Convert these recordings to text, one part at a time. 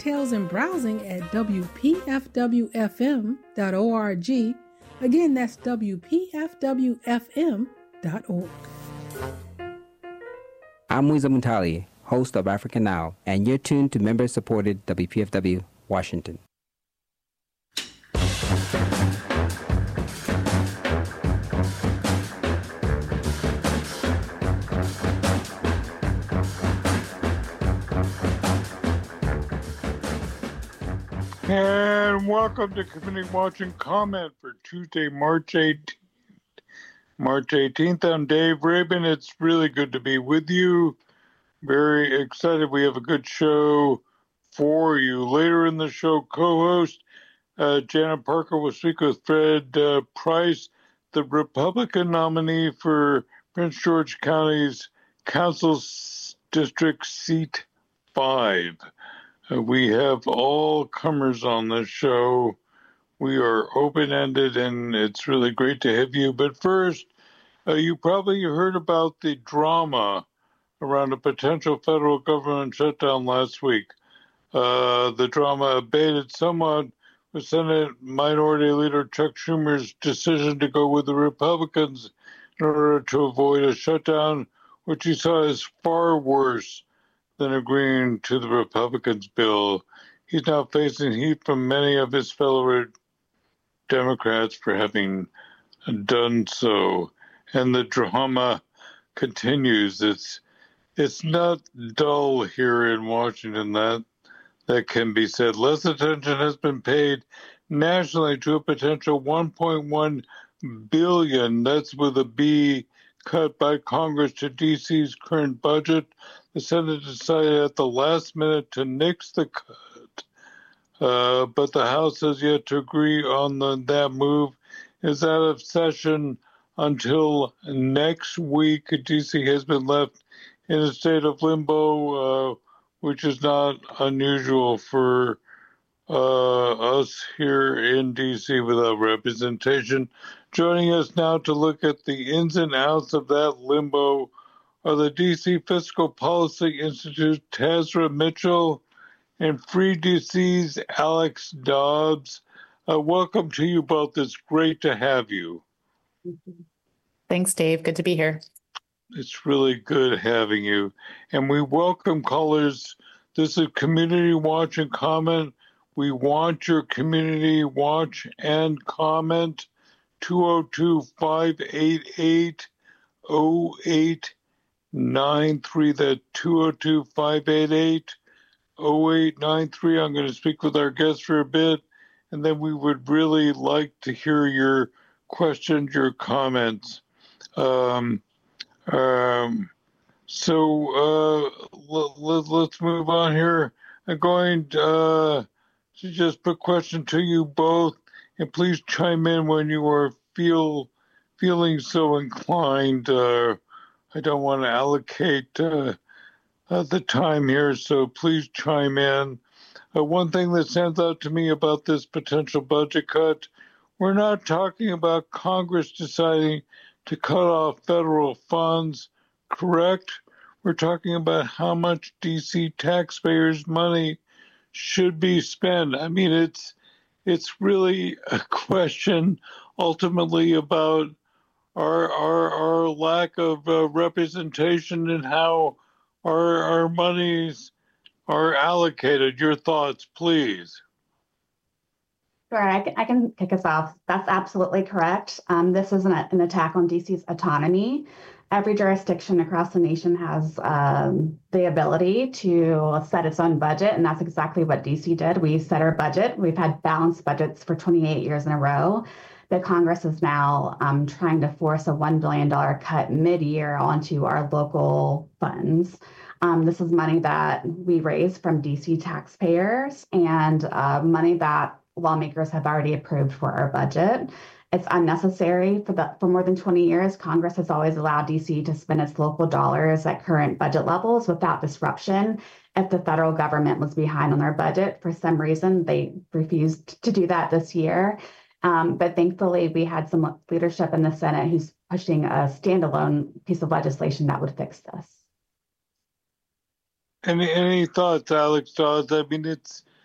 details and browsing at WPFWFM.org. Again, that's WPFWFM.org. I'm Wiza Muntali, host of Africa Now, and you're tuned to member-supported WPFW Washington. And welcome to Community Watch and Comment for Tuesday, March 18th. I'm Dave Rabin. It's really good to be with you. Very excited. We have a good show for you. Later in the show, co-host Janet Parker will speak with Fred Price, the Republican nominee for Prince George County's Council District Seat 5. We have all comers on this show. We are open-ended, and it's really great to have you. But first, you probably heard about the drama around a potential federal government shutdown last week. The drama abated somewhat with Senate Minority Leader Chuck Schumer's decision to go with the Republicans in order to avoid a shutdown, which he saw as far worse than agreeing to the Republicans' bill. He's now facing heat from many of his fellow Democrats for having done so. And the drama continues. It's not dull here in Washington, that can be said. Less attention has been paid nationally to a potential $1.1 billion, that's with a B, cut by Congress to D.C.'s current budget. The Senate decided at the last minute to nix the cut, but the House has yet to agree on that move. Is out of session until next week. D.C. has been left in a state of limbo, which is not unusual for us here in D.C. without representation. Joining us now to look at the ins and outs of that limbo are the D.C. Fiscal Policy Institute, Tazra Mitchell, and Free D.C.'s Alex Dobbs. Welcome to you both. It's great to have you. Thanks, Dave. Good to be here. It's really good having you. And we welcome callers. This is Community Watch and Comment. We want your community watch and comment. 202-588-0893. That's 202-588-0893. I'm going to speak with our guest for a bit, and then we would really like to hear your questions, your comments. So let's move on here. I'm going to just put a question to you both, and please chime in when you are feeling so inclined. I don't want to allocate the time here, so please chime in. One thing that stands out to me about this potential budget cut, we're not talking about Congress deciding to cut off federal funds, correct? We're talking about how much D.C. taxpayers' money should be spent. I mean, it's really a question ultimately about our lack of representation and how our monies are allocated. Your thoughts, please. Sure, I can kick us off. That's absolutely correct. This is an attack on DC's autonomy. Every jurisdiction across the nation has the ability to set its own budget, and that's exactly what DC did. We set our budget. We've had balanced budgets for 28 years in a row. The Congress is now trying to force a $1 billion cut mid-year onto our local funds. This is money that we raise from DC taxpayers and money that lawmakers have already approved for our budget. It's unnecessary. For more than 20 years, Congress has always allowed DC to spend its local dollars at current budget levels without disruption. If the federal government was behind on their budget, for some reason, they refused to do that this year. But thankfully, we had some leadership in the Senate who's pushing a standalone piece of legislation that would fix this. Any thoughts, Alex Dawes? I mean,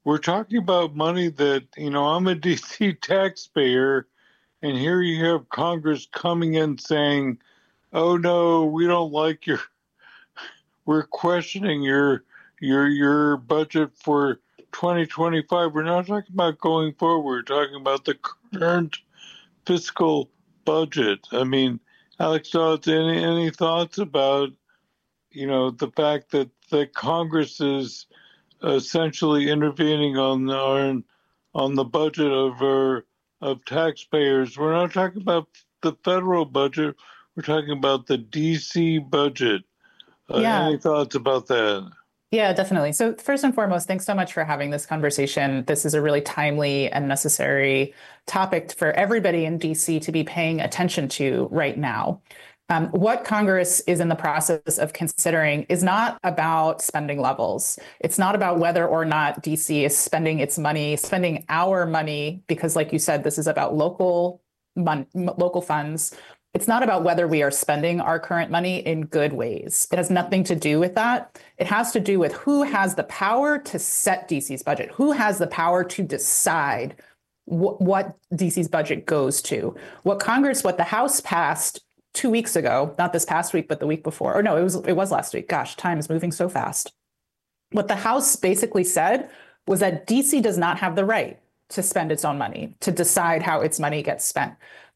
we're talking about money that, I'm a DC taxpayer, and here you have Congress coming in saying, oh no, we don't like we're questioning your budget for 2025. We're not talking about going forward. We're talking about the current fiscal budget. I mean, Alex Dodds, any thoughts about, the fact that Congress is essentially intervening on the budget of taxpayers? We're not talking about the federal budget. We're talking about the DC budget. Any thoughts about that? Yeah, definitely. So first and foremost, thanks so much for having this conversation. This is a really timely and necessary topic for everybody in DC to be paying attention to right now. What Congress is in the process of considering is not about spending levels. It's not about whether or not DC is spending its money, spending our money, because like you said, this is about local funds. It's not about whether we are spending our current money in good ways. It has nothing to do with that. It has to do with who has the power to set DC's budget, who has the power to decide what DC's budget goes to. What the House passed 2 weeks ago, not this past week, but the week before, or no, it was last week. Gosh, time is moving so fast. What the House basically said was that DC does not have the right to spend its own money, to decide how its money gets spent.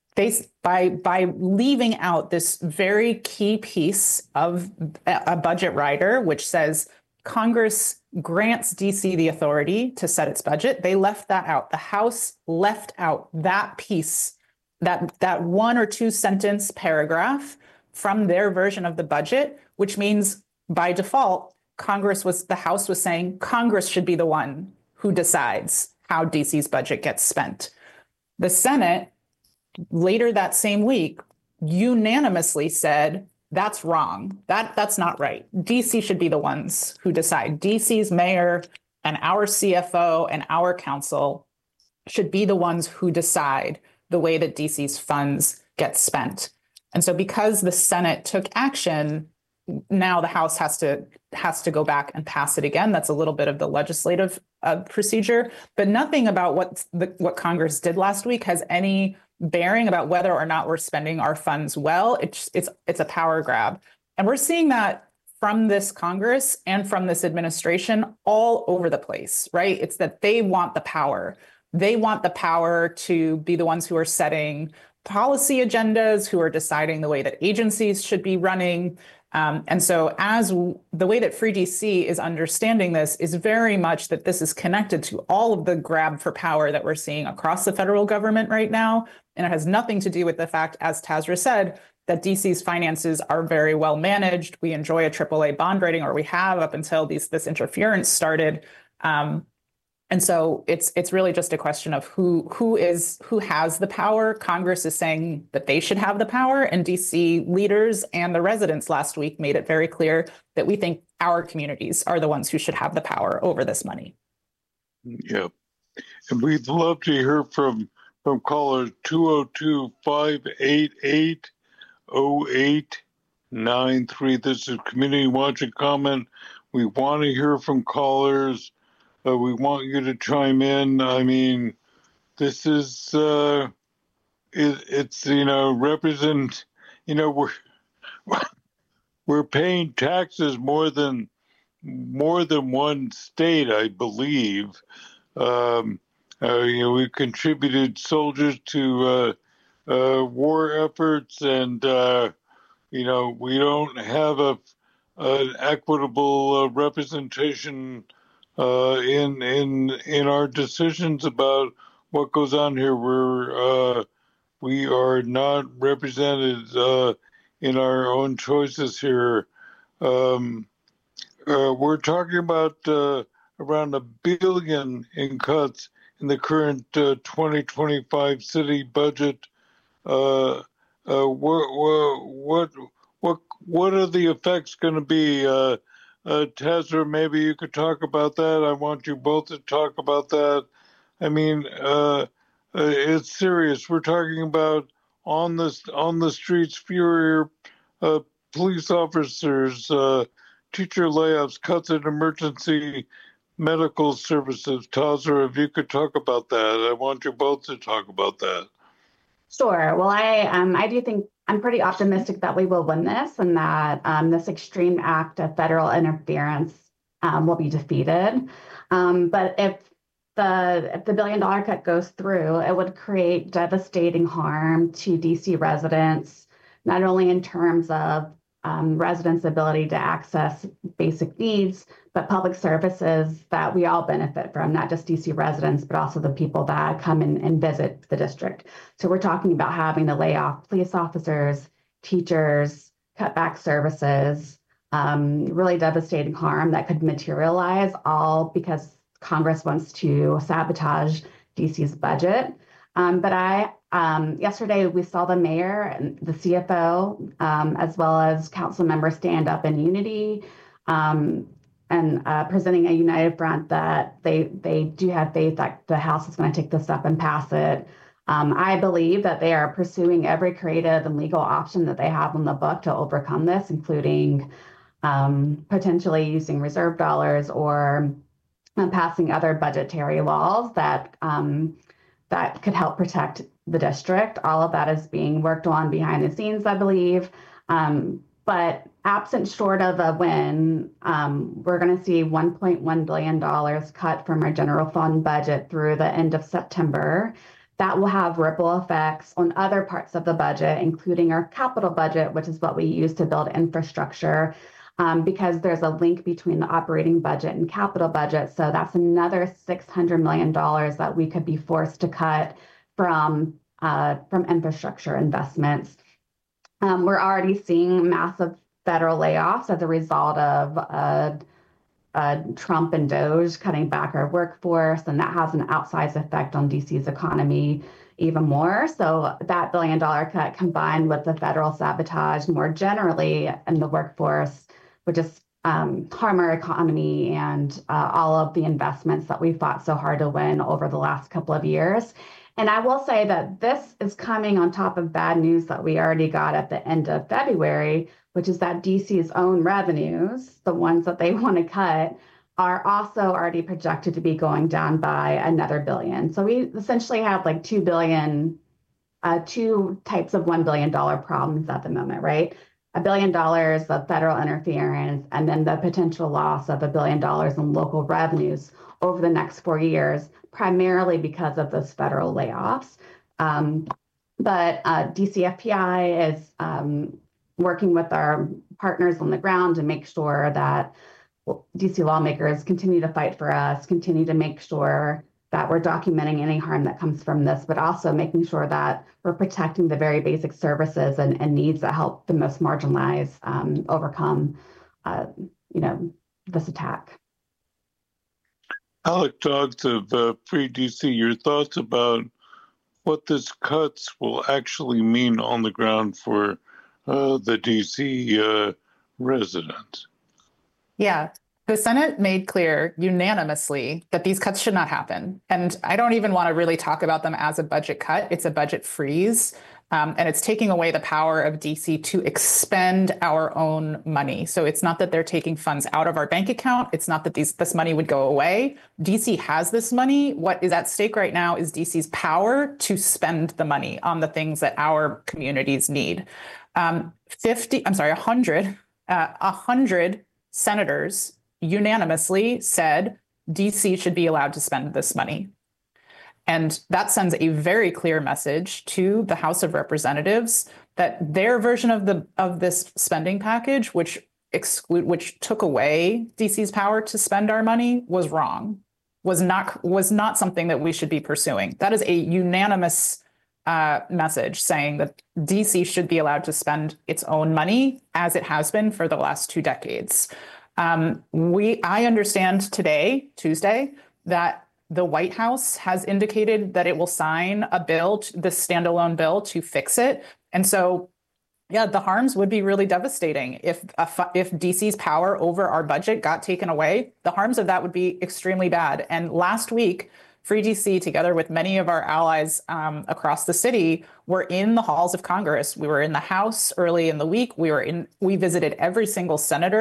By leaving out this very key piece of a budget rider, which says Congress grants DC the authority to set its budget, they left that out. The House left out that piece, that 1 or 2 sentence paragraph from their version of the budget, which means by default, the House was saying Congress should be the one who decides how DC's budget gets spent. The Senate, later that same week, unanimously said, that's wrong. That's not right. DC should be the ones who decide. DC's mayor and our CFO and our council should be the ones who decide the way that DC's funds get spent. And so because the Senate took action, now the House has to go back and pass it again. That's a little bit of the legislative procedure, but nothing about what Congress did last week has any bearing about whether or not we're spending our funds well. It's a power grab. And we're seeing that from this Congress and from this administration all over the place, right? It's that they want the power. They want the power to be the ones who are setting policy agendas, who are deciding the way that agencies should be running. And so as the way that Free DC is understanding this is very much that this is connected to all of the grab for power that we're seeing across the federal government right now. And it has nothing to do with the fact, as Tazra said, that DC's finances are very well managed. We enjoy a AAA bond rating, or we have up until this interference started. And so it's really just a question of who has the power. Congress is saying that they should have the power, and DC leaders and the residents last week made it very clear that we think our communities are the ones who should have the power over this money. Yeah, and we'd love to hear from caller 202-588-0893. This is Community Watch and Comment. We want to hear from callers. We want you to chime in. I mean, this is, it's, we're paying taxes more than one state, I believe. We've contributed soldiers to war efforts, and, we don't have an equitable representation in our decisions about what goes on here. We are not represented in our own choices here. We're talking about around $1 billion in cuts in the current 2025 city budget. What are the effects going to be? Tazra, maybe you could talk about that. I want you both to talk about that. I mean, it's serious. We're talking about on the streets, fewer police officers, teacher layoffs, cuts in emergency medical services. Taza, if you could talk about that, I want you both to talk about that. Sure. Well, I do think I'm pretty optimistic that we will win this and that this extreme act of federal interference will be defeated. But if the $1 billion cut goes through, it would create devastating harm to DC residents, not only in terms of residents' ability to access basic needs, but public services that we all benefit from, not just DC residents, but also the people that come in and visit the district. So we're talking about having to lay off police officers, teachers, cut back services, really devastating harm that could materialize, all because Congress wants to sabotage DC's budget. But yesterday we saw the mayor and the CFO, as well as council members stand up in unity and presenting a united front that they do have faith that the House is going to take this up and pass it. I believe that they are pursuing every creative and legal option that they have on the book to overcome this, including potentially using reserve dollars or passing other budgetary laws that that could help protect the district. All of that is being worked on behind the scenes, I believe. But absent short of a win, we're going to see $1.1 billion cut from our general fund budget through the end of September. That will have ripple effects on other parts of the budget, including our capital budget, which is what we use to build infrastructure, because there's a link between the operating budget and capital budget. So that's another $600 million that we could be forced to cut from infrastructure investments. We're already seeing massive federal layoffs as a result of Trump and DOGE cutting back our workforce, and that has an outsized effect on DC's economy even more. So that $1 billion cut combined with the federal sabotage more generally in the workforce would just harm our economy and all of the investments that we fought so hard to win over the last couple of years. And I will say that this is coming on top of bad news that we already got at the end of February, which is that DC's own revenues, the ones that they want to cut, are also already projected to be going down by another billion. So we essentially have like 2 billion, two types of $1 billion problems at the moment, right? $1 billion of federal interference, and then the potential loss of $1 billion in local revenues over the next 4 years, primarily because of those federal layoffs. But DCFPI is working with our partners on the ground to make sure that DC lawmakers continue to fight for us, continue to make sure that we're documenting any harm that comes from this, but also making sure that we're protecting the very basic services and needs that help the most marginalized overcome, this attack. Alec Dodds of Free DC, your thoughts about what this cuts will actually mean on the ground for the DC residents? Yeah. The Senate made clear unanimously that these cuts should not happen. And I don't even want to really talk about them as a budget cut. It's a budget freeze. And it's taking away the power of DC to expend our own money. So it's not that they're taking funds out of our bank account. It's not that this money would go away. DC has this money. What is at stake right now is DC's power to spend the money on the things that our communities need. 100 senators unanimously said DC should be allowed to spend this money. And that sends a very clear message to the House of Representatives that their version of this spending package, which took away DC's power to spend our money, was wrong, was not something that we should be pursuing. That is a unanimous message saying that DC should be allowed to spend its own money as it has been for the last 2 decades. I understand today, Tuesday, that the White House has indicated that it will sign a bill, this standalone bill, to fix it. And so, yeah, the harms would be really devastating. If DC's power over our budget got taken away, the harms of that would be extremely bad. And last week, Free DC, together with many of our allies across the city, were in the halls of Congress. We were in the House early in the week. We visited every single senator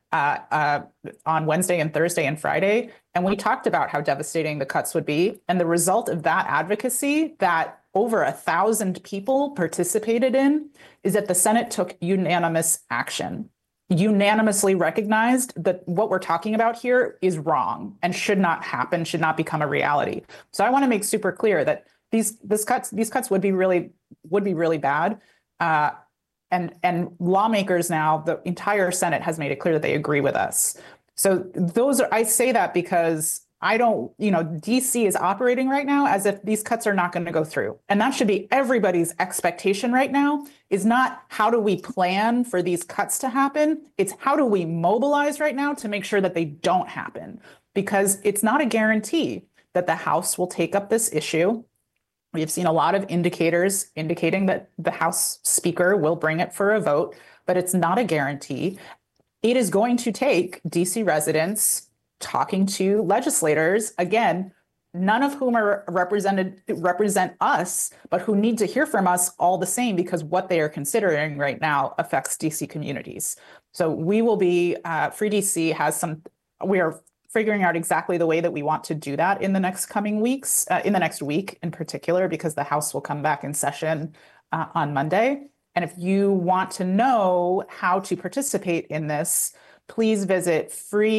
on Wednesday and Thursday and Friday. And we talked about how devastating the cuts would be. And the result of that advocacy that over 1,000 people participated in is that the Senate took unanimous action, unanimously recognized that what we're talking about here is wrong and should not happen, should not become a reality. So I want to make super clear that these cuts would be really bad. And lawmakers now, the entire Senate has made it clear that they agree with us. So I say that because DC is operating right now as if these cuts are not going to go through. And that should be everybody's expectation right now, is not how do we plan for these cuts to happen? It's how do we mobilize right now to make sure that they don't happen? Because it's not a guarantee that the House will take up this issue. We've seen a lot of indicators indicating that the House Speaker will bring it for a vote, but it's not a guarantee. It is going to take DC residents talking to legislators, again, none of whom represent us, but who need to hear from us all the same, because what they are considering right now affects DC communities. So we will be, Free DC we are figuring out exactly the way that we want to do that in the next coming weeks, in the next week in particular, because the House will come back in session on Monday. And if you want to know how to participate in this, please visit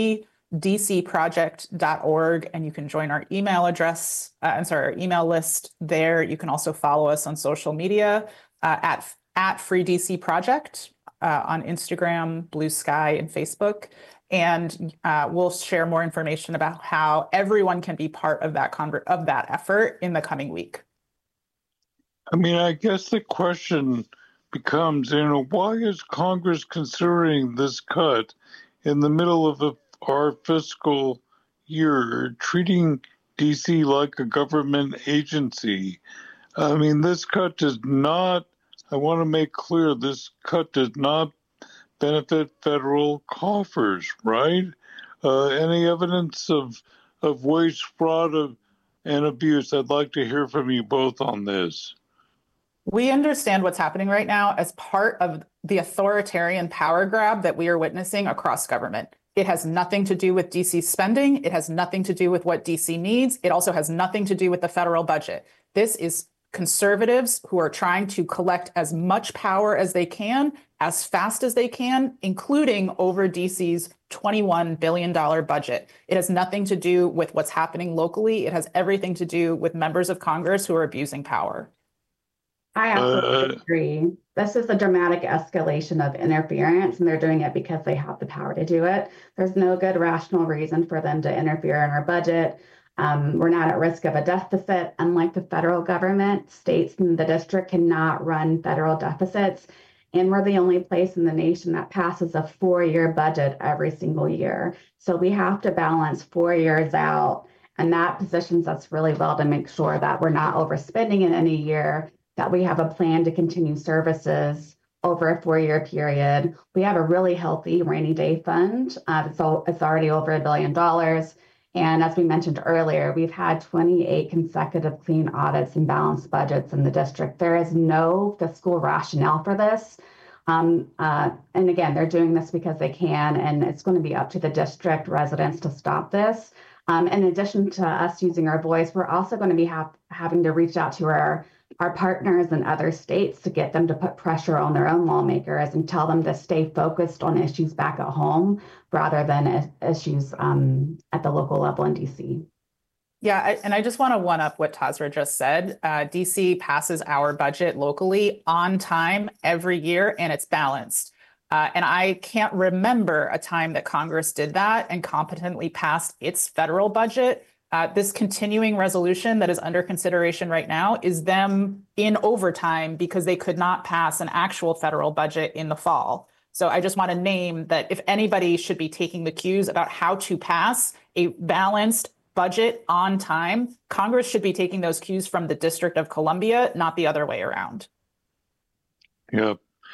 freedcproject.org and you can join our email address, our email list there. You can also follow us on social media at Free DC Project on Instagram, Blue Sky, and Facebook. And we'll share more information about how everyone can be part of that effort in the coming week. I mean, I guess the question becomes, why is Congress considering this cut in the middle of our fiscal year, treating DC like a government agency? I mean, this cut does not, I want to make clear, this cut does not benefit federal coffers, right? Any evidence of waste, fraud, and abuse? I'd like to hear from you both on this. We understand what's happening right now as part of the authoritarian power grab that we are witnessing across government. It has nothing to do with DC spending. It has nothing to do with what DC needs. It also has nothing to do with the federal budget. This is conservatives who are trying to collect as much power as they can, as fast as they can, including over DC's $21 billion budget. It has nothing to do with what's happening locally. It has everything to do with members of Congress who are abusing power. I absolutely agree. This is a dramatic escalation of interference, and they're doing it because they have the power to do it. There's no good rational reason for them to interfere in our budget. We're not at risk of a deficit. Unlike the federal government, states and the district cannot run federal deficits. And we're the only place in the nation that passes a 4-year budget every single year. So we have to balance 4 years out. And that positions us really well to make sure that we're not overspending in any year, that we have a plan to continue services over a 4-year period. We have a really healthy rainy day fund. So it's already over $1 billion. And as we mentioned earlier, we've had 28 consecutive clean audits and balanced budgets in the district. There is no fiscal rationale for this. And again, they're doing this because they can, and it's going to be up to the district residents to stop this. In addition to us using our voice, we're also going to be having to reach out to our partners in other states to get them to put pressure on their own lawmakers and tell them to stay focused on issues back at home rather than issues at the local level in DC. Yeah, and I just want to one up what Tazra just said. DC passes our budget locally on time every year, and it's balanced. And I can't remember a time that Congress did that and competently passed its federal budget. This continuing resolution that is under consideration right now is them in overtime because they could not pass an actual federal budget in the fall. So I just want to name that if anybody should be taking the cues about how to pass a balanced budget on time, Congress should be taking those cues from the District of Columbia, not the other way around. Yeah.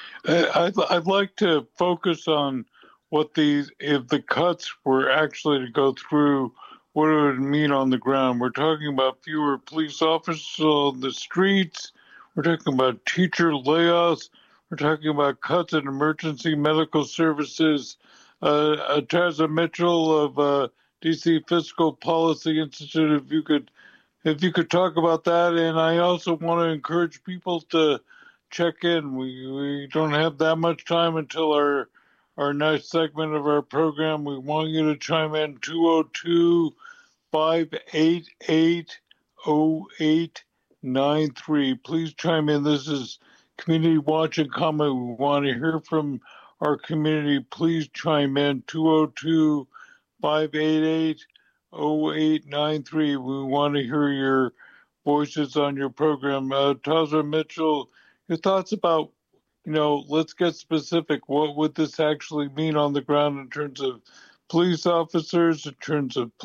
I'd like to focus on what if the cuts were actually to go through, what it would mean on the ground. We're talking about fewer police officers on the streets. We're talking about teacher layoffs. We're talking about cuts in emergency medical services. Taza Mitchell of DC Fiscal Policy Institute, if you could talk about that. And I also want to encourage people to check in. We don't have that much time until our next segment of our program. We want you to chime in 202-588-0893. Please chime in. This is Community Watch and Comment. We want to hear from our community. Please chime in 202-588-0893. We want to hear your voices on your program. Taza Mitchell, your thoughts about, let's get specific. What would this actually mean on the ground in terms of police officers, in terms of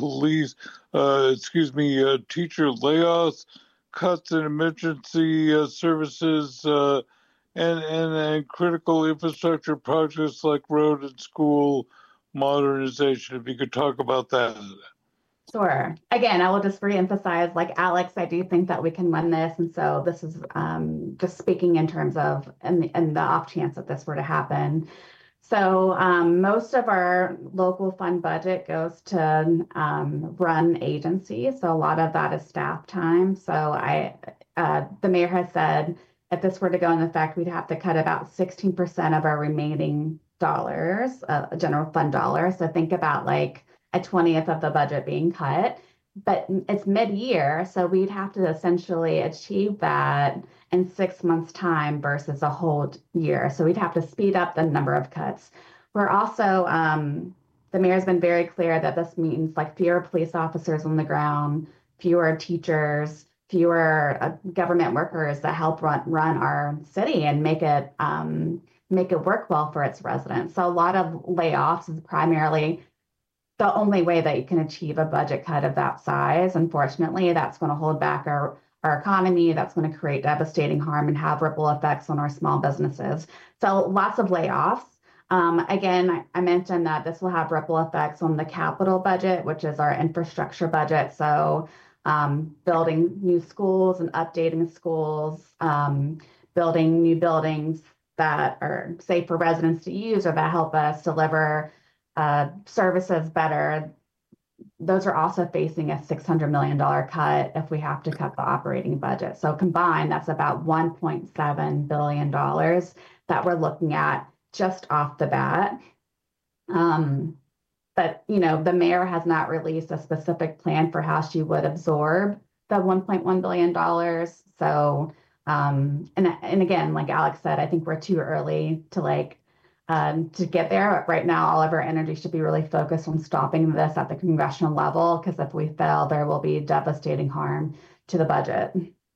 teacher layoffs, cuts in emergency services, and critical infrastructure projects like road and school modernization? If you could talk about that. Sure. Again, I will just reemphasize, like Alex, I do think that we can win this. And so this is just speaking in terms of, and the off chance that this were to happen. So most of our local fund budget goes to run agencies. So a lot of that is staff time. So the mayor has said, if this were to go into effect, we'd have to cut about 16% of our remaining dollars, general fund dollars. So think about like a 20th of the budget being cut, but it's mid-year. So we'd have to essentially achieve that in 6 months' time versus a whole year. So we'd have to speed up the number of cuts. We're also, the mayor's been very clear that this means like fewer police officers on the ground, fewer teachers, fewer government workers that help run our city and make it work well for its residents. So a lot of layoffs is primarily the only way that you can achieve a budget cut of that size. Unfortunately, that's going to hold back our economy. That's going to create devastating harm and have ripple effects on our small businesses. So lots of layoffs. Again, I mentioned that this will have ripple effects on the capital budget, which is our infrastructure budget. So building new schools and updating schools, building new buildings that are safe for residents to use or that help us deliver services better. Those are also facing a $600 million cut if we have to cut the operating budget. So combined, that's about $1.7 billion that we're looking at just off the bat. But, the mayor has not released a specific plan for how she would absorb the $1.1 billion. So, and again, like Alex said, I think we're too early to get there. Right now, all of our energy should be really focused on stopping this at the congressional level, because if we fail, there will be devastating harm to the budget.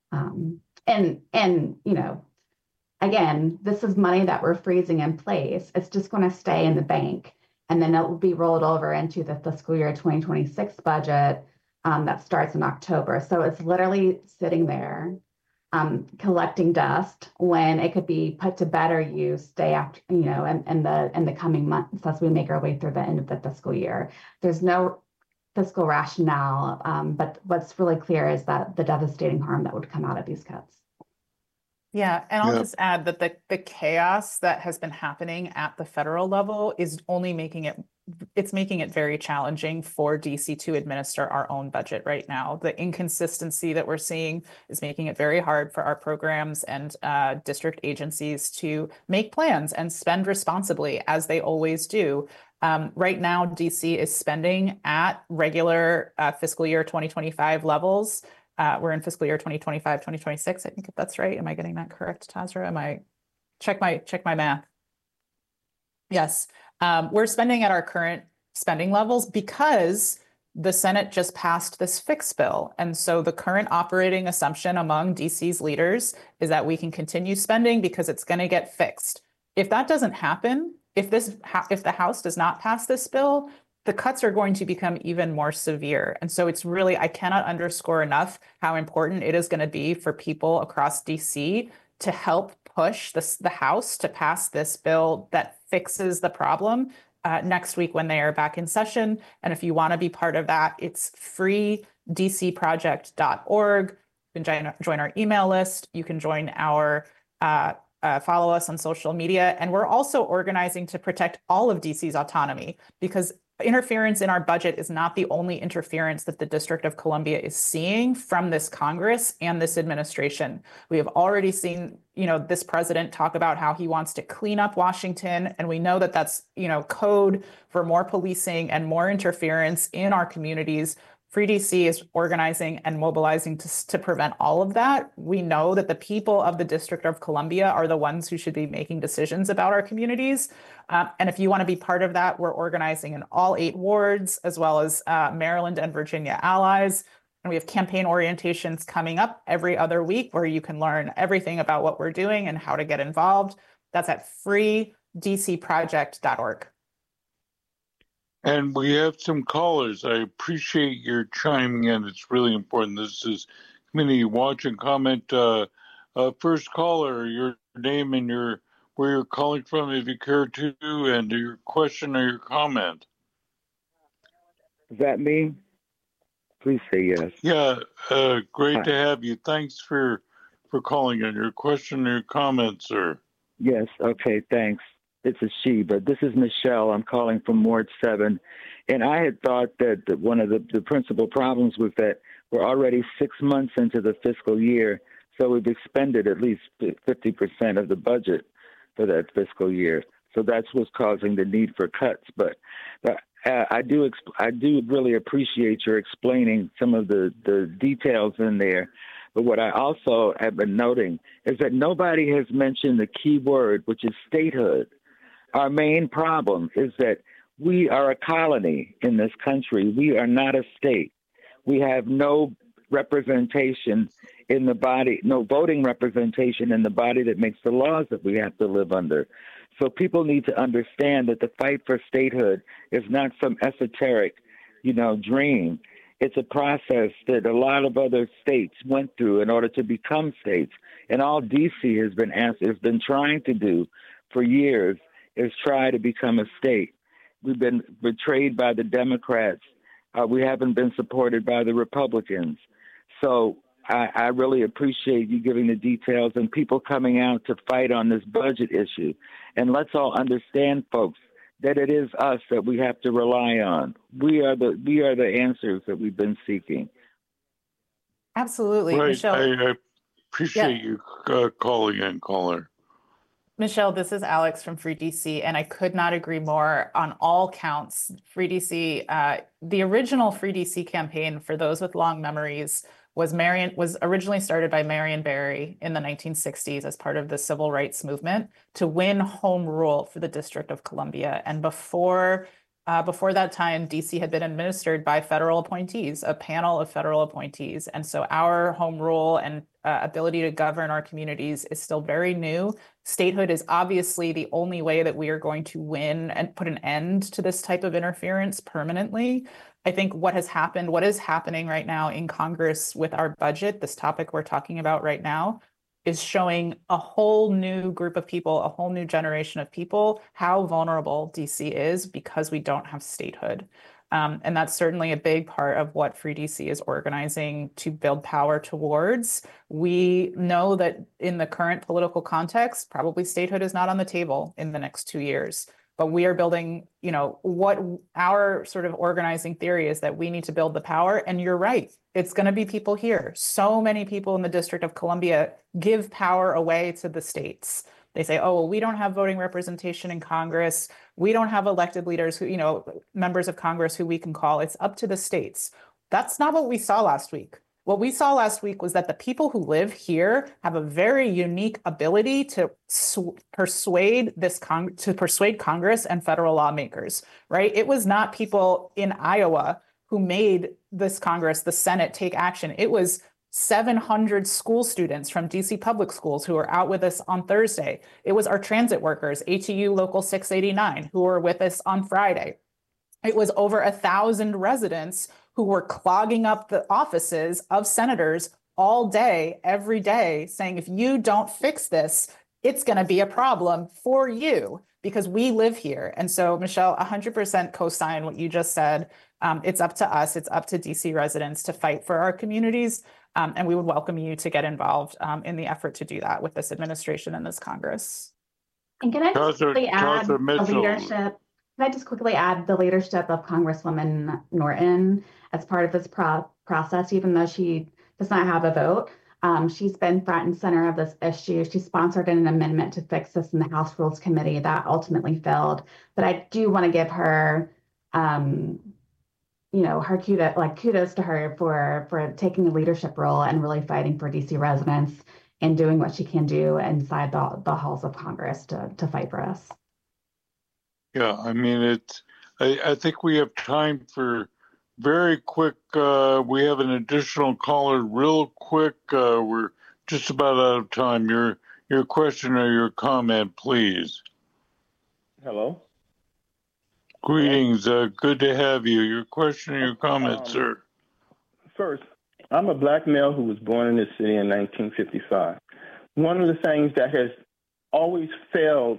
Again, this is money that we're freezing in place. It's just going to stay in the bank, and then it will be rolled over into the fiscal year 2026 budget that starts in October. So it's literally sitting there, collecting dust when it could be put to better use day after, in the coming months as we make our way through the end of the fiscal year. There's no fiscal rationale, but what's really clear is that the devastating harm that would come out of these cuts. Yeah, and I'll just add that the chaos that has been happening at the federal level is only making it very challenging for DC to administer our own budget right now. The inconsistency that we're seeing is making it very hard for our programs and district agencies to make plans and spend responsibly, as they always do. Right now, DC is spending at regular fiscal year 2025 levels. We're in fiscal year 2025, 2026. I think if that's right. Am I getting that correct, Tazra? Check my math. Yes. We're spending at our current spending levels because the Senate just passed this fix bill. And so the current operating assumption among DC's leaders is that we can continue spending because it's going to get fixed. If that doesn't happen, if the House does not pass this bill, the cuts are going to become even more severe. And so it's really, I cannot underscore enough how important it is going to be for people across DC to help push the House to pass this bill that fixes the problem next week when they are back in session. And if you want to be part of that, it's freedcproject.org. You can join our email list. You can join our follow us on social media. And we're also organizing to protect all of DC's autonomy, because interference in our budget is not the only interference that the District of Columbia is seeing from this Congress and this administration. We have already seen, this president talk about how he wants to clean up Washington, and we know that that's, code for more policing and more interference in our communities. Free DC is organizing and mobilizing to prevent all of that. We know that the people of the District of Columbia are the ones who should be making decisions about our communities. And if you want to be part of that, we're organizing in all 8 wards, as well as Maryland and Virginia allies. And we have campaign orientations coming up every other week where you can learn everything about what we're doing and how to get involved. That's at freedcproject.org. And we have some callers. I appreciate your chiming in. It's really important. This is community watch and comment. First caller, your name and where you're calling from, if you care to, and your question or your comment. Is that me? Please say yes. Yeah, great to have you. Thanks for calling in. Your question or your comment, sir. Yes, okay, thanks. It's a she, but this is Michelle. I'm calling from Ward 7. And I had thought that one of the principal problems was that we're already 6 months into the fiscal year, so we've expended at least 50% of the budget for that fiscal year. So that's what's causing the need for cuts. But I do really appreciate your explaining some of the details in there. But what I also have been noting is that nobody has mentioned the key word, which is statehood. Our main problem is that we are a colony in this country. We are not a state. We have no representation in the body, no voting representation in the body that makes the laws that we have to live under. So people need to understand that the fight for statehood is not some esoteric, dream. It's a process that a lot of other states went through in order to become states. And all DC has been trying to do for years is try to become a state. We've been betrayed by the Democrats. We haven't been supported by the Republicans. So I really appreciate you giving the details and people coming out to fight on this budget issue. And let's all understand, folks, that it is us that we have to rely on. We are the answers that we've been seeking. Absolutely, right. Michelle. I appreciate you calling in, caller. Michelle, this is Alex from Free DC, and I could not agree more on all counts. Free DC, the original Free DC campaign, for those with long memories, was originally started by Marion Barry in the 1960s as part of the civil rights movement to win home rule for the District of Columbia. And before that time, DC had been administered by federal appointees, a panel of federal appointees. And so our home rule and ability to govern our communities is still very new. Statehood is obviously the only way that we are going to win and put an end to this type of interference permanently. I think what is happening right now in Congress with our budget, this topic we're talking about right now, is showing a whole new group of people, a whole new generation of people, how vulnerable DC is because we don't have statehood. And that's certainly a big part of what Free DC is organizing to build power towards. We know that in the current political context, probably statehood is not on the table in the next 2 years. But we are building, what our sort of organizing theory is that we need to build the power. And you're right, it's going to be people here. So many people in the District of Columbia give power away to the states. They say, oh, well, we don't have voting representation in Congress. We don't have elected leaders who, members of Congress who we can call. It's up to the states. That's not what we saw last week. What we saw last week was that the people who live here have a very unique ability to persuade Congress and federal lawmakers, right? It was not people in Iowa who made this Congress, the Senate, take action. It was 700 school students from DC Public Schools who were out with us on Thursday. It was our transit workers, ATU Local 689, who were with us on Friday. It was over 1,000 residents who were clogging up the offices of senators all day, every day, saying, if you don't fix this, it's going to be a problem for you because we live here. And so, Michelle, 100% co-sign what you just said. It's up to us, it's up to DC residents to fight for our communities. And we would welcome you to get involved in the effort to do that with this administration and this Congress. And can I just quickly add the leadership? Can I just quickly add the leadership of Congresswoman Norton as part of this process, even though she does not have a vote? She's been front and center of this issue. She sponsored an amendment to fix this in the House Rules Committee that ultimately failed. But I do want to give her, her kudos to her for taking a leadership role and really fighting for DC residents and doing what she can do inside the halls of Congress to fight for us. Yeah, I mean, I think we have time for very quick. We have an additional caller real quick. We're just about out of time. Your question or your comment, please. Hello. Greetings. Good to have you. Your question or your comment, sir? First, I'm a black male who was born in this city in 1955. One of the things that has always failed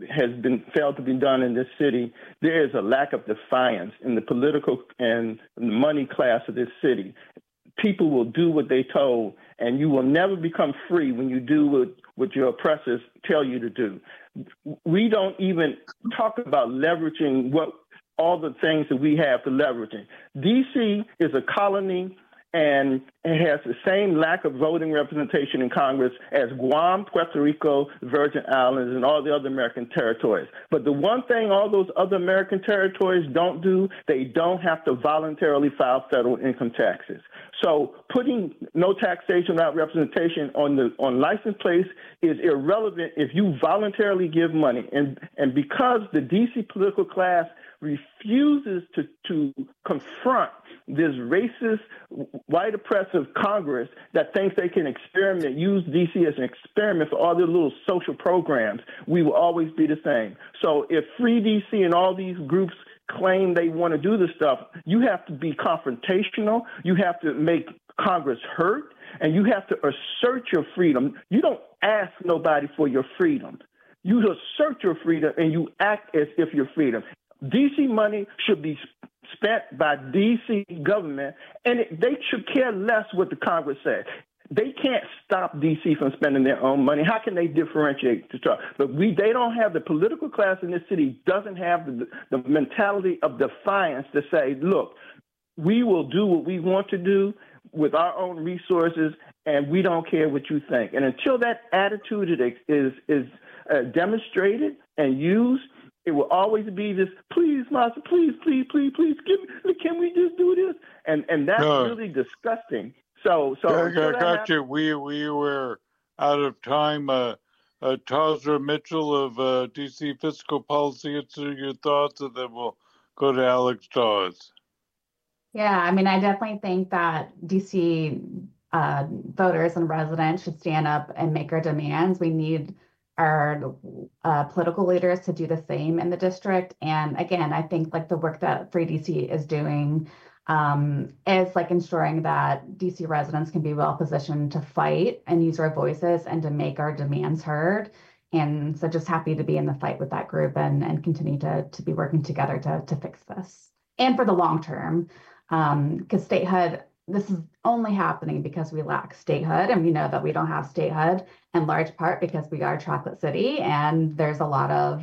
to be done in this city, there is a lack of defiance in the political and the money class of this city. People will do what they told, and you will never become free when you do what your oppressors tell you to do. We don't even talk about leveraging all the things that we have to leveraging. DC is a colony, and it has the same lack of voting representation in Congress as Guam, Puerto Rico, Virgin Islands, and all the other American territories. But the one thing all those other American territories don't do, they don't have to voluntarily file federal income taxes. So putting no taxation without representation on license plates is irrelevant if you voluntarily give money. And because the DC political class refuses to confront this racist, white oppressive Congress that thinks they can use DC as an experiment for all their little social programs, we will always be the same. So if Free DC and all these groups claim they want to do this stuff, you have to be confrontational. You have to make Congress hurt, and you have to assert your freedom. You don't ask nobody for your freedom. You assert your freedom, and you act as if you're freedom. DC money should be spent by DC government, and they should care less what the Congress says. They can't stop DC from spending their own money. How can they differentiate the stuff? But they don't have the political class in this city doesn't have the mentality of defiance to say, look, we will do what we want to do with our own resources, and we don't care what you think. And until that attitude is demonstrated and used, it will always be this, please, Master, please, give me, can we just do this? And that's really disgusting. So I got you. We were out of time. Tazra Mitchell of DC Fiscal Policy, your thoughts, and then we'll go to Alex Dawes. Yeah, I mean, I definitely think that DC voters and residents should stand up and make our demands. We need our political leaders to do the same in the district. And again, I think like the work that Free DC is doing is like ensuring that DC residents can be well positioned to fight and use our voices and to make our demands heard. And so just happy to be in the fight with that group and continue to be working together to fix this. And for the long term, because statehood, this is only happening because we lack statehood, and we know that we don't have statehood in large part because we are Chocolate City, and there's a lot of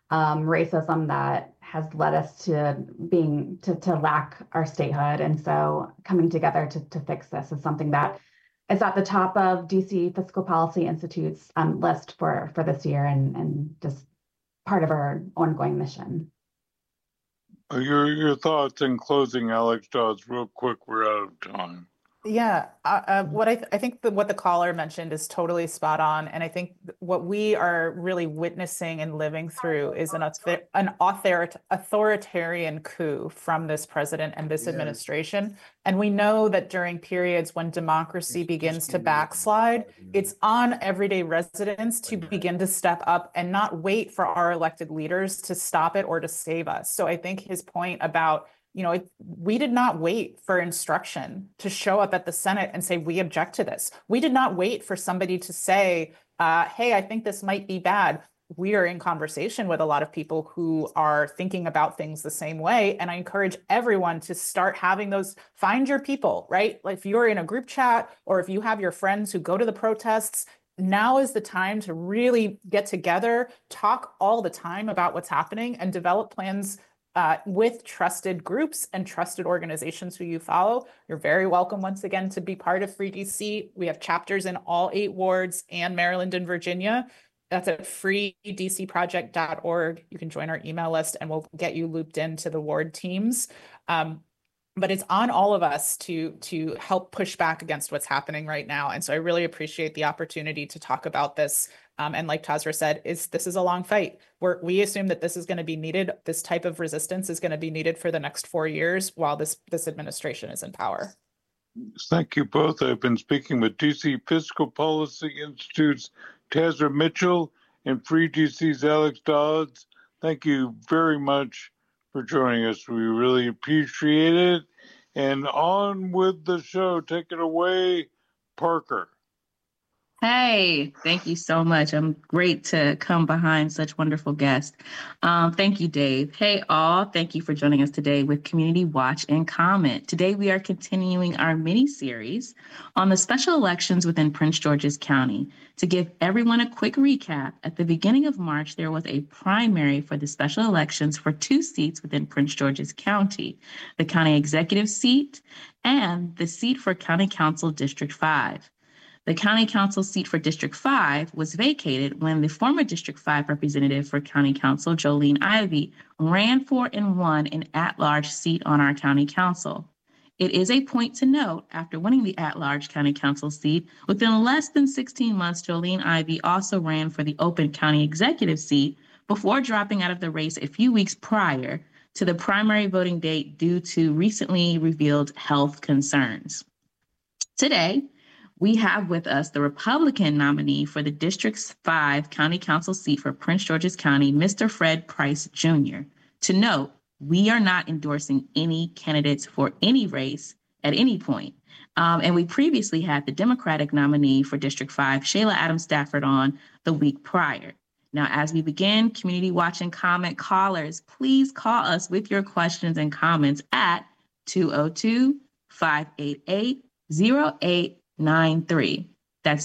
racism that has led us to lack our statehood. And so coming together to fix this is something that is at the top of DC Fiscal Policy Institute's list for this year and just part of our ongoing mission. Your thoughts in closing, Alex Dawes, real quick. We're out of time. Yeah, what I think what the caller mentioned is totally spot on, and I think what we are really witnessing and living through is an authoritarian coup from this president and this administration. And we know that during periods when democracy begins to backslide, it's on everyday residents to begin to step up and not wait for our elected leaders to stop it or to save us. So I think his point about we did not wait for instruction to show up at the Senate and say, we object to this. We did not wait for somebody to say, hey, I think this might be bad. we are in conversation with a lot of people who are thinking about things the same way. And I encourage everyone to start having those, find your people, right? Like if you're in a group chat or if you have your friends who go to the protests, now is the time to really get together, talk all the time about what's happening, and develop plans with trusted groups and trusted organizations who you follow. You're very welcome once again to be part of Free DC. We have chapters in all 8 wards and Maryland and Virginia. That's at freedcproject.org. You can join our email list and we'll get you looped into the ward teams. But it's on all of us to help push back against what's happening right now. And so I really appreciate the opportunity to talk about this. And like Tazra said, this is a long fight. We assume that this is going to be needed. This type of resistance is going to be needed for the next 4 years while this administration is in power. Thank you both. I've been speaking with DC Fiscal Policy Institute's Tazra Mitchell and Free DC's Alex Dodds. Thank you very much for joining us. We really appreciate it. And on with the show. Take it away, Parker. Hey, thank you so much. I'm great to come behind such wonderful guests. Thank you, Dave. Hey, all. Thank you for joining us today with Community Watch and Comment. Today, we are continuing our mini-series on the special elections within Prince George's County. To give everyone a quick recap, at the beginning of March, there was a primary for the special elections for 2 seats within Prince George's County, the county executive seat and the seat for County Council District 5. The County Council seat for District 5 was vacated when the former District 5 representative for County Council, Jolene Ivey, ran for and won an at-large seat on our County Council. It is a point to note, after winning the at-large County Council seat, within less than 16 months, Jolene Ivey also ran for the open County Executive seat before dropping out of the race a few weeks prior to the primary voting date due to recently revealed health concerns. Today, we have with us the Republican nominee for the District 5 County Council seat for Prince George's County, Mr. Fred Price Jr. To note, we are not endorsing any candidates for any race at any point. And we previously had the Democratic nominee for District 5, Shayla Adams Stafford, on the week prior. Now, as we begin, Community Watch and Comment callers, please call us with your questions and comments at 202-588-0893. That's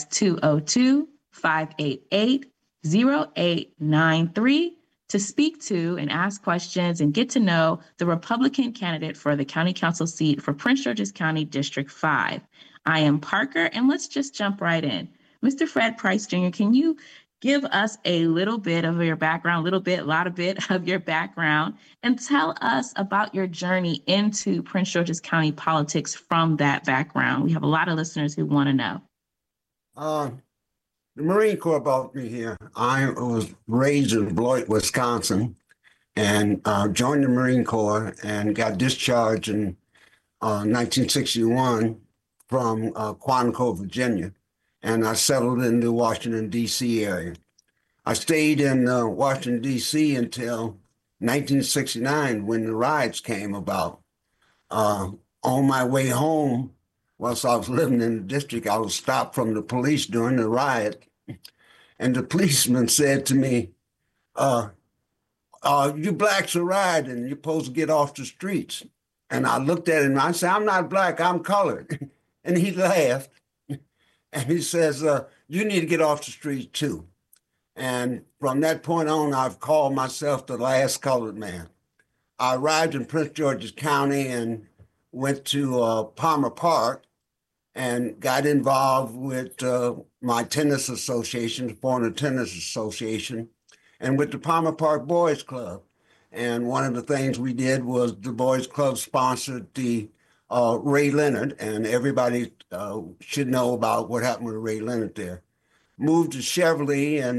202-588-0893 to speak to and ask questions and get to know the Republican candidate for the County Council seat for Prince George's County District 5. I am Parker, and let's just jump right in. Mr. Fred Price Jr., can you give us a little bit of your background, a lot of your background, and tell us about your journey into Prince George's County politics from that background? We have a lot of listeners who want to know. The Marine Corps brought me here. I was raised in Beloit, Wisconsin, and joined the Marine Corps and got discharged in 1961 from Quantico, Virginia. And I settled in the Washington, D.C. area. I stayed in Washington, D.C. until 1969 when the riots came about. On my way home, whilst I was living in the district, I was stopped from the police during the riot. And the policeman said to me, you blacks are rioting, you're supposed to get off the streets. And I looked at him and I said, I'm not black, I'm colored. And he laughed. And he says, you need to get off the street too. And from that point on, I've called myself the last colored man. I arrived in Prince George's County and went to Palmer Park and got involved with my tennis association, the Florida Tennis Association, and with the Palmer Park Boys Club. And one of the things we did was the Boys Club sponsored the Ray Leonard, and everybody should know about what happened with Ray Leonard there. Moved to Cheverly in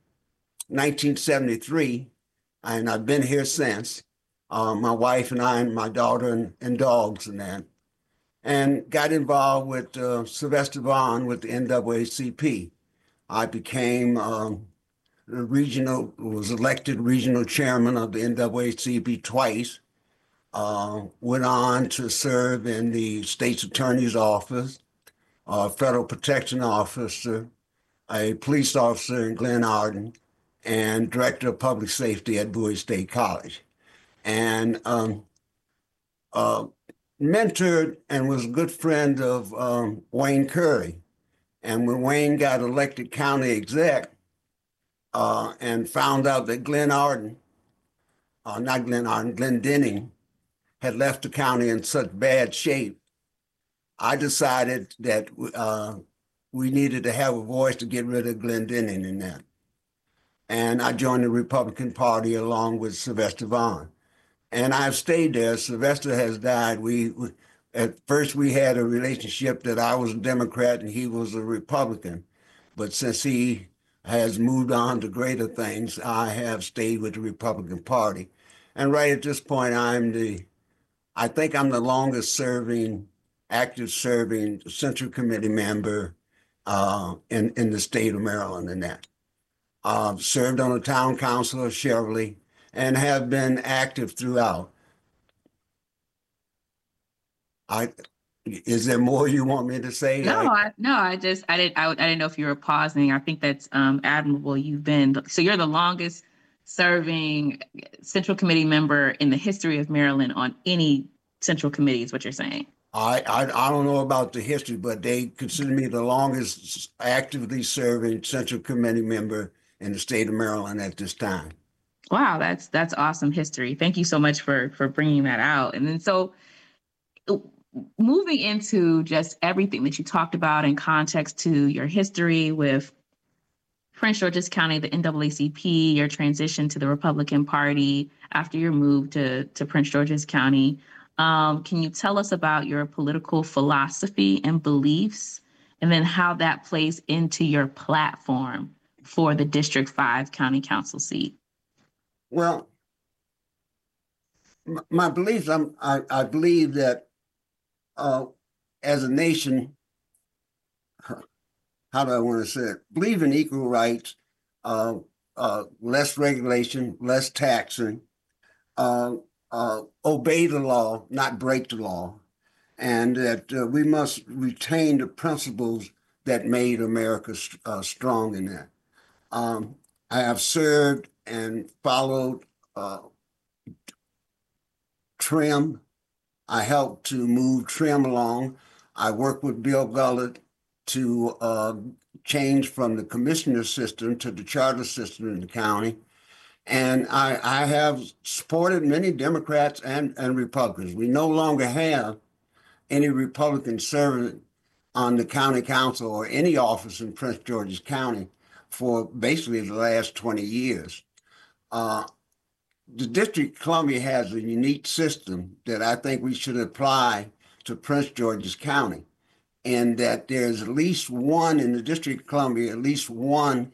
1973, and I've been here since. My wife and I and my daughter and dogs and that. And got involved with Sylvester Vaughn with the NAACP. I became was elected regional chairman of the NAACP twice. Went on to serve in the state's attorney's office, federal protection officer, a police officer in Glen Arden, and director of public safety at Bowie State College. And mentored and was a good friend of Wayne Curry. And when Wayne got elected county exec and found out that Glenn Denning had left the county in such bad shape, I decided that we needed to have a voice to get rid of Glenn Denning in that. And I joined the Republican Party along with Sylvester Vaughn. And I've stayed there. Sylvester has died. At first we had a relationship that I was a Democrat and he was a Republican. But since he has moved on to greater things, I have stayed with the Republican Party. And right at this point, I think I'm the longest serving, active serving Central Committee member in the state of Maryland in that. Served on the town council of Cheverly and have been active throughout. Is there more you want me to say? I didn't know if you were pausing. I think that's admirable. So you're the longest serving Central Committee member in the history of Maryland on any Central Committee, is what you're saying. I don't know about the history, but they consider me the longest actively serving Central Committee member in the state of Maryland at this time. Wow, that's awesome history. Thank you so much for bringing that out. And then so moving into just everything that you talked about in context to your history with Prince George's County, the NAACP, your transition to the Republican Party after your move to Prince George's County. Can you tell us about your political philosophy and beliefs, and then how that plays into your platform for the District 5 County Council seat? Well, my beliefs, I believe that as a nation, how do I want to say it? Believe in equal rights, less regulation, less taxing, obey the law, not break the law, and that we must retain the principles that made America strong in that. I have served and followed TRIM. I helped to move TRIM along. I worked with Bill Gullett to change from the commissioner system to the charter system in the county. And I have supported many Democrats and Republicans. We no longer have any Republican serving on the county council or any office in Prince George's County for basically the last 20 years. The District of Columbia has a unique system that I think we should apply to Prince George's County, and that there's at least one in the District of Columbia, at least one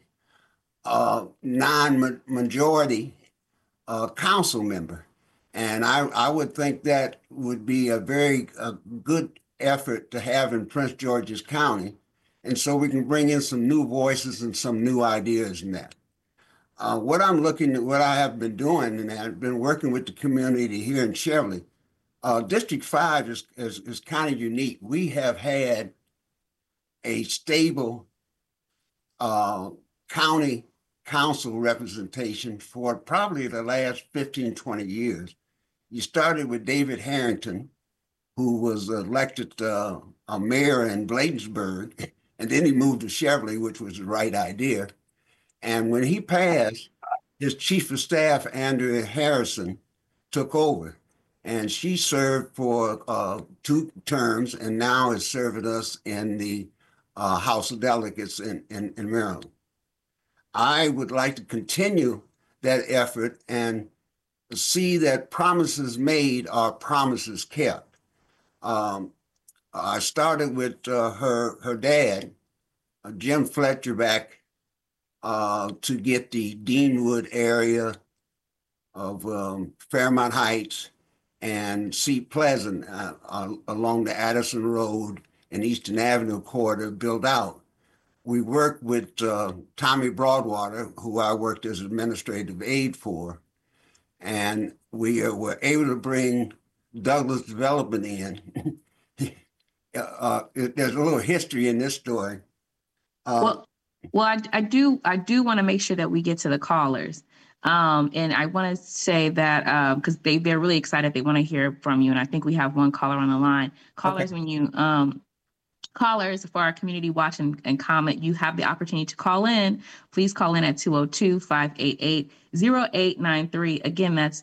non-majority council member. And I would think that would be a very good effort to have in Prince George's County. And so we can bring in some new voices and some new ideas in that. What I have been doing, and I've been working with the community here in Cheverly. District 5 is kind of unique. We have had a stable county council representation for probably the last 15, 20 years. You started with David Harrington, who was elected a mayor in Bladensburg, and then he moved to Cheverly, which was the right idea. And when he passed, his chief of staff, Andrea Harrison, took over. And she served for 2 terms and now is serving us in the House of Delegates in Maryland. I would like to continue that effort and see that promises made are promises kept. I started with her dad, Jim Fletcher, back to get the Deanwood area of Fairmount Heights and Seat Pleasant along the Addison Road and Eastern Avenue corridor built out. We worked with Tommy Broadwater, who I worked as administrative aide for, and we were able to bring Douglas Development in. There's a little history in this story. Well, I do want to make sure that we get to the callers. And I want to say that because they're really excited. They want to hear from you. And I think we have one caller on the line. Callers, Okay. when you callers for our community watch and comment, you have the opportunity to call in. Please call in at 202-588-0893. Again, that's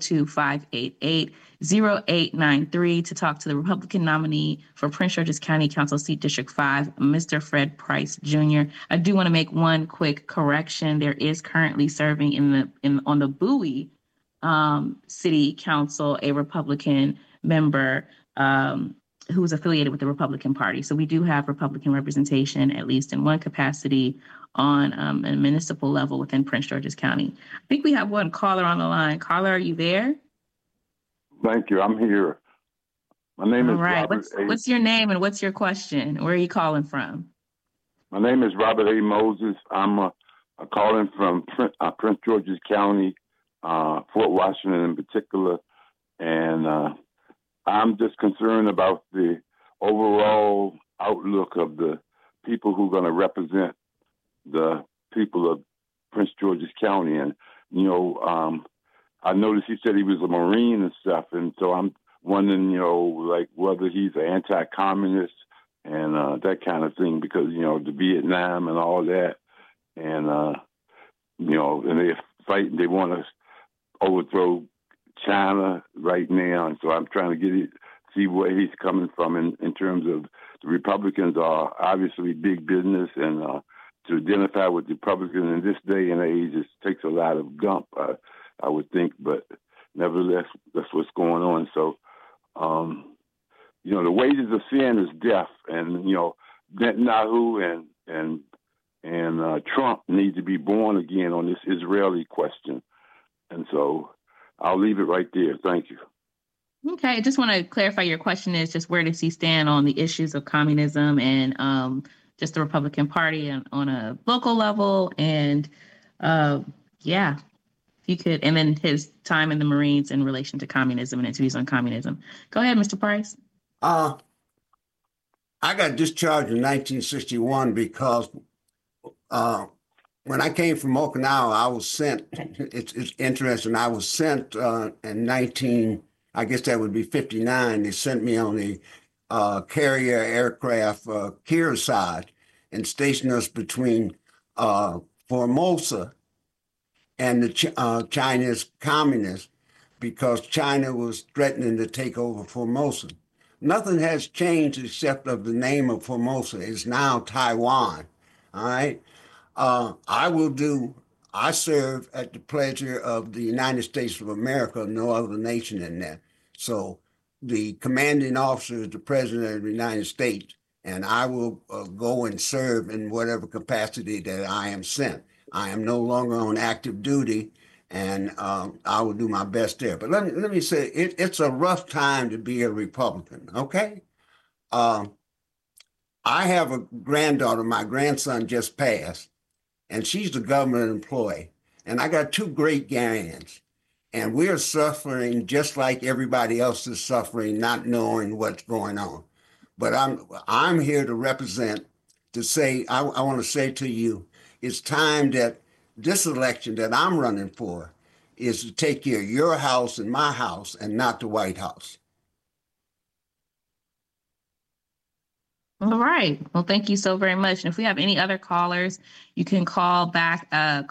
202-588-0893 to talk to the Republican nominee for Prince George's County Council seat District 5, Mr. Fred Price Jr. I do want to make one quick correction. There is currently serving on the Bowie City Council a Republican member who is affiliated with the Republican Party. So we do have Republican representation, at least in one capacity, on a municipal level within Prince George's County. I think we have one caller on the line. Caller, are you there? Thank you. I'm here. My name is Robert. What's your name and what's your question? Where are you calling from? My name is Robert A. Moses. I'm calling from Prince George's County, Fort Washington in particular, and I'm just concerned about the overall outlook of the people who are going to represent the people of Prince George's County. And, I noticed he said he was a Marine and stuff. And so I'm wondering, whether he's an anti-communist and that kind of thing, because, the Vietnam and all that. And, and they're fighting, they want to overthrow China right now, and so I'm trying to see where he's coming from in terms of the Republicans are obviously big business, and to identify with the Republicans in this day and age, it takes a lot of gump, I would think, but nevertheless, that's what's going on. So, the wages of sin is death, and Netanyahu and Trump need to be born again on this Israeli question, and so I'll leave it right there. Thank you. Okay, I just want to clarify your question is just where does he stand on the issues of communism and just the Republican Party on a local level? And if you could, and then his time in the Marines in relation to communism and his views on communism. Go ahead, Mr. Price. I got discharged in 1961 because when I came from Okinawa, I was sent, it's interesting, I was sent in I guess that would be 59. They sent me on the carrier aircraft Kearsarge and stationed us between Formosa and the Chinese communists because China was threatening to take over Formosa. Nothing has changed except of the name of Formosa. It's now Taiwan, all right? I serve at the pleasure of the United States of America, no other nation in that. So the commanding officer is the President of the United States, and I will go and serve in whatever capacity that I am sent. I am no longer on active duty, and I will do my best there. But let me say, it's a rough time to be a Republican, okay? I have a granddaughter, my grandson just passed, and she's a government employee. And I got two great grands, and we're suffering just like everybody else is suffering, not knowing what's going on. But I'm here to represent, to say, I want to say to you, it's time that this election that I'm running for is to take care of your house and my house and not the White House. All right. Well, thank you so very much. And if we have any other callers, you can call us back at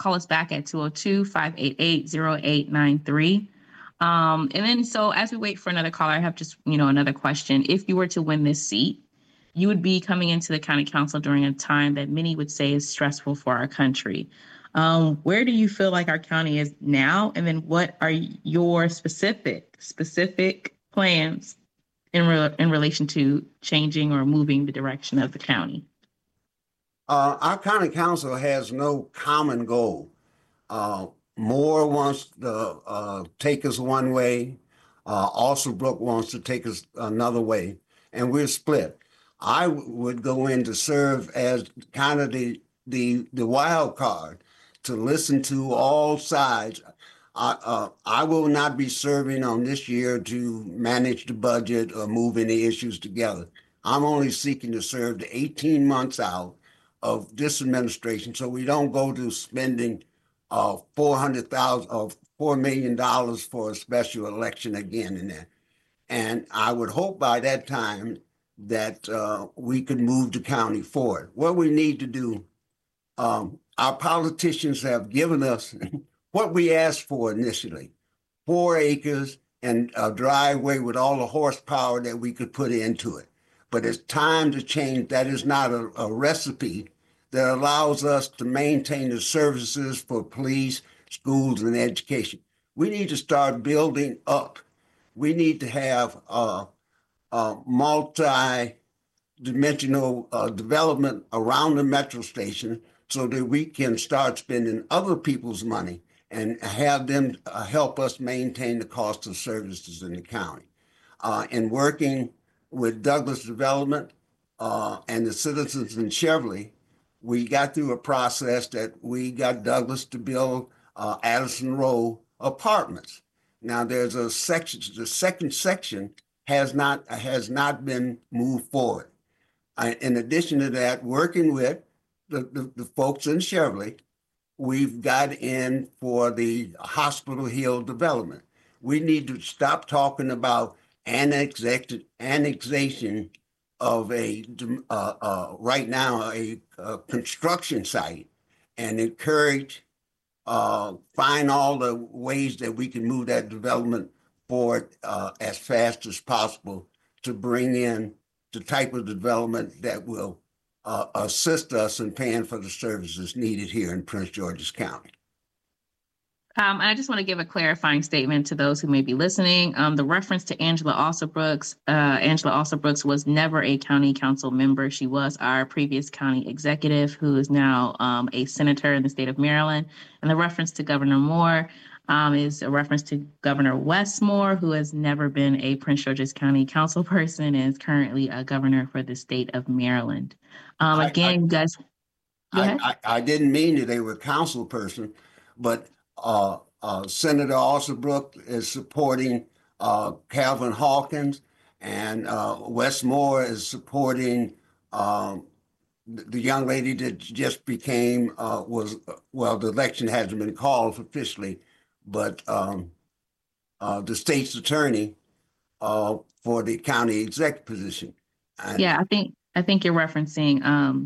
202-588-0893. And then, so as we wait for another caller, I have just, another question. If you were to win this seat, you would be coming into the county council during a time that many would say is stressful for our country. Where do you feel like our county is now? And then what are your specific plans in relation to changing or moving the direction of the county? Our county council has no common goal. Moore wants to take us one way. Alsabrook wants to take us another way, and we're split. I would go in to serve as kind of the wild card, to listen to all sides. I will not be serving on this year to manage the budget or move any issues together. I'm only seeking to serve the 18 months out of this administration, so we don't go to spending $4 million for a special election again in there. And I would hope by that time that we could move the county forward. What we need to do, our politicians have given us what we asked for initially, 4 acres and a driveway with all the horsepower that we could put into it. But it's time to change. That is not a recipe that allows us to maintain the services for police, schools, and education. We need to start building up. We need to have multi-dimensional development around the metro station so that we can start spending other people's money and have them help us maintain the cost of services in the county. In working with Douglas Development and the citizens in Cheverly, we got through a process that we got Douglas to build Addison Row apartments. Now there's a section, the second section has not been moved forward. In addition to that, working with the folks in Cheverly, we've got in for the Hospital Hill development. We need to stop talking about annexation of right now a construction site and encourage, find all the ways that we can move that development forward as fast as possible to bring in the type of development that will assist us in paying for the services needed here in Prince George's County. And I just want to give a clarifying statement to those who may be listening. The reference to Angela Alsobrooks. Angela Alsobrooks was never a county council member. She was our previous county executive, who is now a senator in the state of Maryland. And the reference to Governor Moore is a reference to Governor Wes Moore, who has never been a Prince George's County council person and is currently a governor for the state of Maryland. Again, you guys. I didn't mean that they were a council person, but Senator Alsobrooks is supporting Calvin Hawkins, and Wes Moore is supporting the young lady that just became, the election hasn't been called officially, but the state's attorney for the county exec position. Yeah, I think you're referencing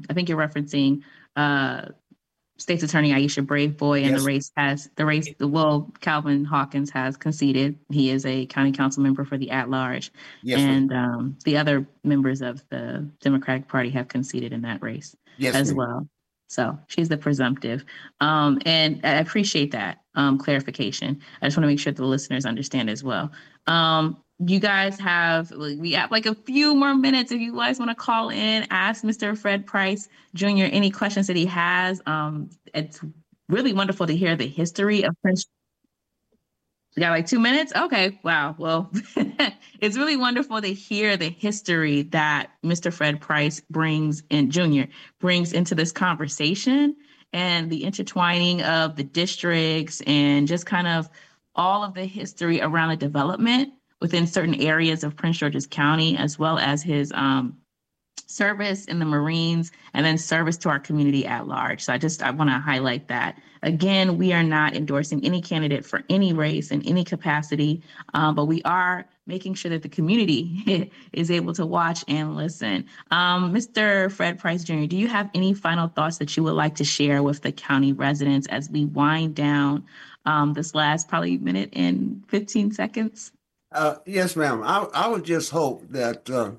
State's Attorney Aisha Braveboy, and yes. Calvin Hawkins has conceded. He is a county council member for the at-large, yes, and the other members of the Democratic Party have conceded in that race, yes, as well. So she's the presumptive, and I appreciate that clarification. I just want to make sure the listeners understand as well. You guys we have like a few more minutes if you guys want to call in, ask Mr. Fred Price Jr. any questions that he has. It's really wonderful to hear the history of Prince. We got like 2 minutes? Okay, wow. Well, it's really wonderful to hear the history that Mr. Fred Price Jr. brings into this conversation, and the intertwining of the districts and just kind of all of the history around the development within certain areas of Prince George's County, as well as his service in the Marines and then service to our community at large. So I want to highlight that. Again, we are not endorsing any candidate for any race in any capacity, but we are making sure that the community is able to watch and listen. Mr. Fred Price Jr., do you have any final thoughts that you would like to share with the county residents as we wind down this last probably minute and 15 seconds? Yes, ma'am. I would just hope that the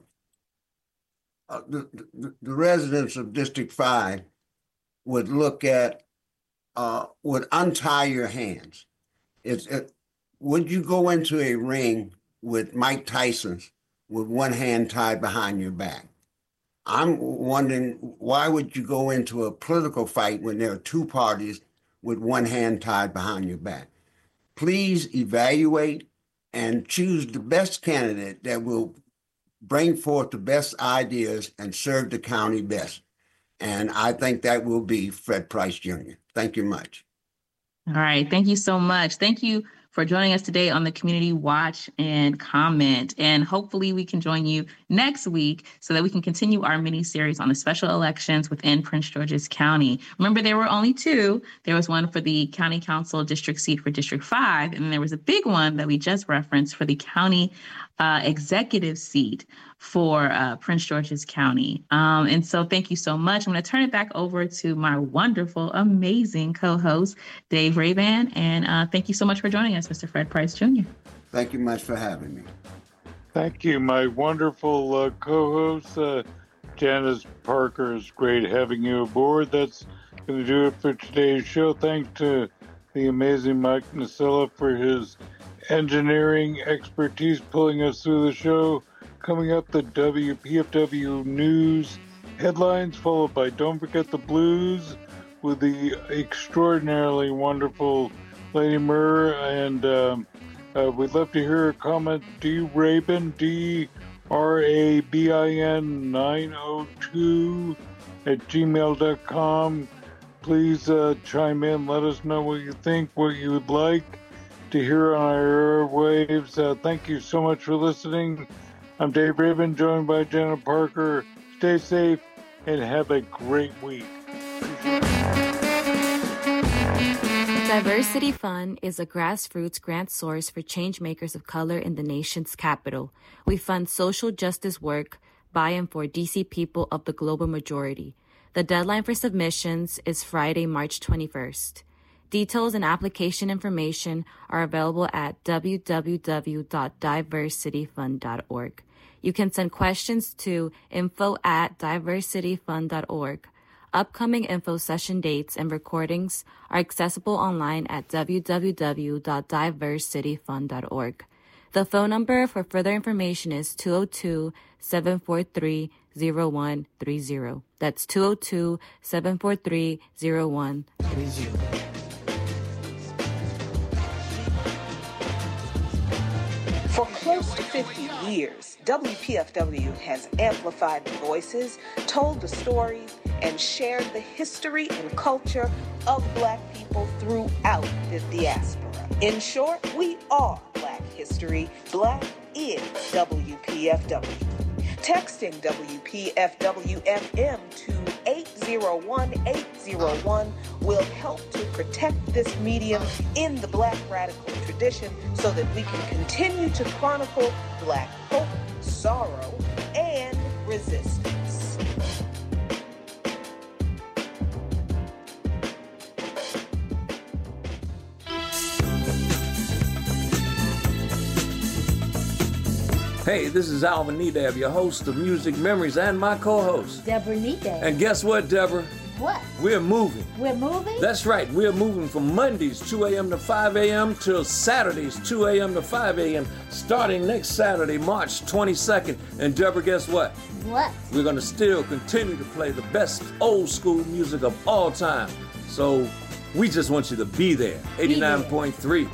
residents of District 5 would look at, would untie your hands. Would you go into a ring with Mike Tyson with one hand tied behind your back? I'm wondering, why would you go into a political fight when there are two parties with one hand tied behind your back? Please evaluate and choose the best candidate that will bring forth the best ideas and serve the county best. And I think that will be Fred Price Jr. Thank you much. All right. Thank you so much. Thank you for joining us today on the Community Watch and Comment. And hopefully we can join you next week so that we can continue our mini-series on the special elections within Prince George's County. Remember, there were only two. There was one for the County Council district seat for District 5, and then there was a big one that we just referenced for the county executive seat for Prince George's County. And so thank you so much. I'm going to turn it back over to my wonderful, amazing co-host, Dave Raban. And thank you so much for joining us, Mr. Fred Price Jr. Thank you much for having me. Thank you, my wonderful co-host, Janice Parker. It's great having you aboard. That's going to do it for today's show. Thanks to the amazing Mike Nasilla for his engineering expertise pulling us through the show. Coming up, the WPFW News headlines, followed by Don't Forget the Blues with the extraordinarily wonderful Lady Murr. And we'd love to hear a comment. D-Rabin, D-R-A-B-I-N 902 at gmail.com. Please chime in. Let us know what you think, what you would like to hear on our airwaves. Thank you so much for listening. I'm Dave Raven, joined by Janet Parker. Stay safe and have a great week. Diversity Fund is a grassroots grant source for changemakers of color in the nation's capital. We fund social justice work by and for DC people of the global majority. The deadline for submissions is Friday, March 21st. Details and application information are available at www.diversityfund.org. You can send questions to info@diversityfund.org. Upcoming info session dates and recordings are accessible online at www.diversityfund.org. The phone number for further information is 202-743-0130. That's 202-743-0130. For close to 50 years, WPFW has amplified the voices, told the stories, and shared the history and culture of Black people throughout the diaspora. In short, we are Black history. Black is WPFW. Texting WPFW-FM to 801-801 will help to protect this medium in the Black radical tradition so that we can continue to chronicle Black hope, sorrow, and resistance. Hey, this is Alvin Nedab, your host of Music Memories and my co-host, Deborah Nedab. And guess what, Deborah? What? We're moving. We're moving? That's right. We're moving from Mondays, 2 a.m. to 5 a.m. till Saturdays, 2 a.m. to 5 a.m. starting next Saturday, March 22nd. And Deborah, guess what? What? We're going to still continue to play the best old school music of all time. So we just want you to be there. 89.3.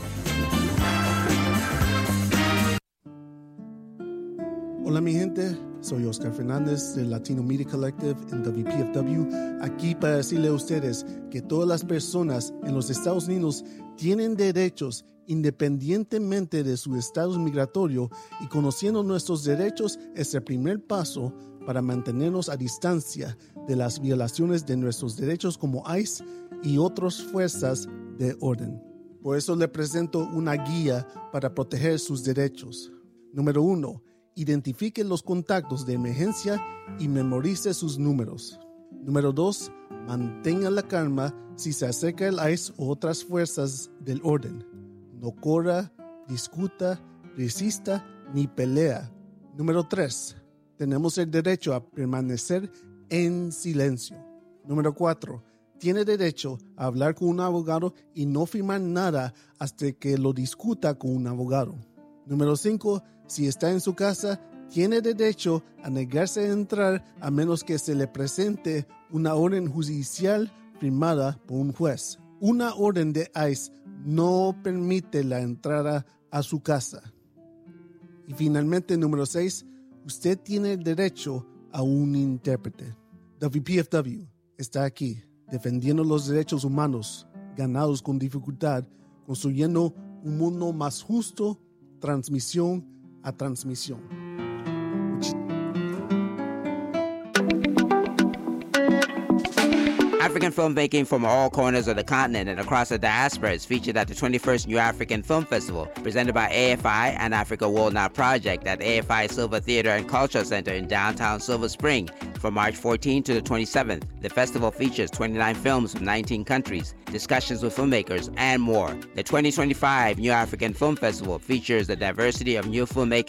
Hola mi gente, soy Oscar Fernández del Latino Media Collective en WPFW, aquí para decirle a ustedes que todas las personas en los Estados Unidos tienen derechos independientemente de su estatus migratorio, y conociendo nuestros derechos es el primer paso para mantenernos a distancia de las violaciones de nuestros derechos como ICE y otras fuerzas de orden. Por eso le presento una guía para proteger sus derechos. Número 1. Identifique los contactos de emergencia y memorice sus números. Número 2. Mantenga la calma si se acerca el ICE o otras fuerzas del orden. No corra, discuta, resista ni pelea. Número 3. Tenemos el derecho a permanecer en silencio. Número 4. Tiene derecho a hablar con un abogado y no firmar nada hasta que lo discuta con un abogado. Número 5. Si está en su casa, tiene derecho a negarse a entrar a menos que se le presente una orden judicial firmada por un juez. Una orden de ICE no permite la entrada a su casa. Y finalmente, número 6, usted tiene derecho a un intérprete. WPFW está aquí, defendiendo los derechos humanos ganados con dificultad, construyendo un mundo más justo, transmisión a transmisión. African filmmaking from all corners of the continent and across the diaspora is featured at the 21st New African Film Festival, presented by AFI and Africa World Now Project at AFI Silver Theater and Cultural Center in downtown Silver Spring from March 14 to the 27th. The festival features 29 films from 19 countries, discussions with filmmakers, and more. The 2025 New African Film Festival features the diversity of new filmmaking